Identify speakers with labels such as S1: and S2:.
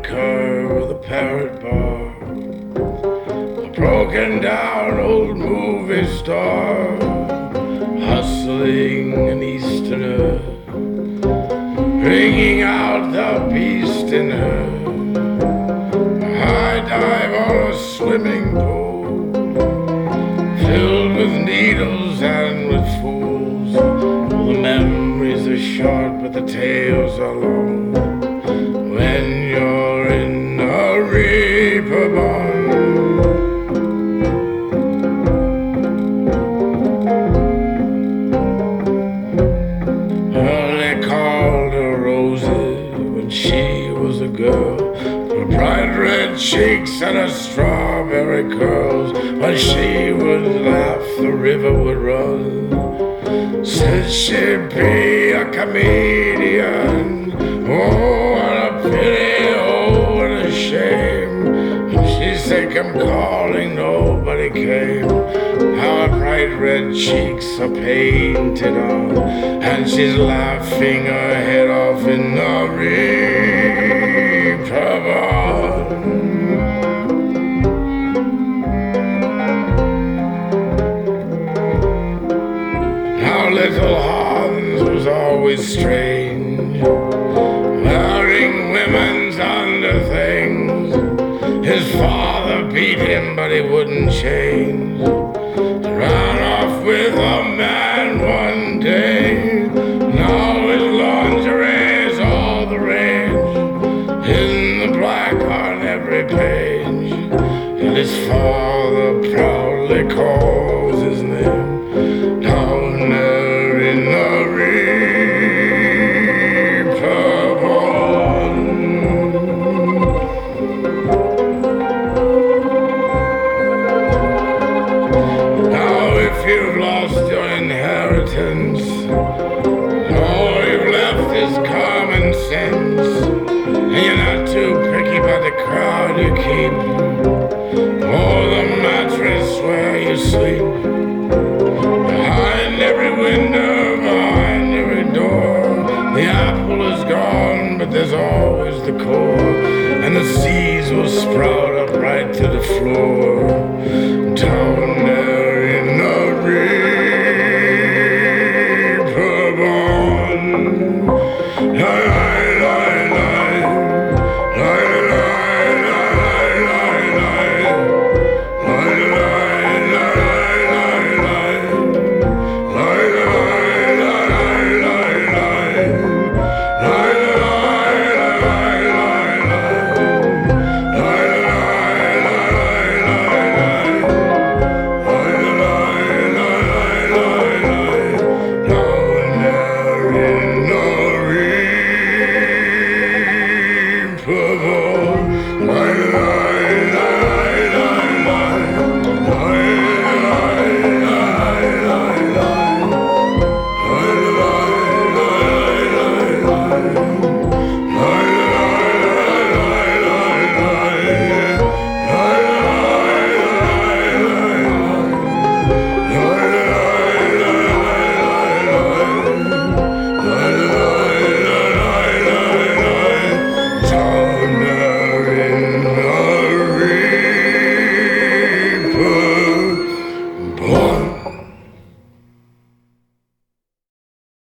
S1: curve of the Parrot Bar, a broken down old movie star, hustling an Easterner, bringing out the beast in her. High dive on a swimming pool, filled with needles and with fools. Well, the memories are short, but the tales are long. When you're in a reaper barn, well, they called her Rosie when she was a girl. Her bright red cheeks and her strawberry curls. When she would laugh, the river would run. Said she'd be a comedian. Oh, what a pity, oh, what a shame. And she said, come calling, nobody came. How her bright red cheeks are painted on, and she's laughing her head off in the reaper barn. Now little Hans was always strange, wearing women's underthings. His father beat him, but he wouldn't change. Ran off with a man one day. Now his lingerie is all the rage, in the black on every page. And his father proudly calls his name down there in the reaper barn. Now if you've lost your inheritance, all you've left is common sense, and you're not too picky about the crowd you keep, or the mattress where you sleep.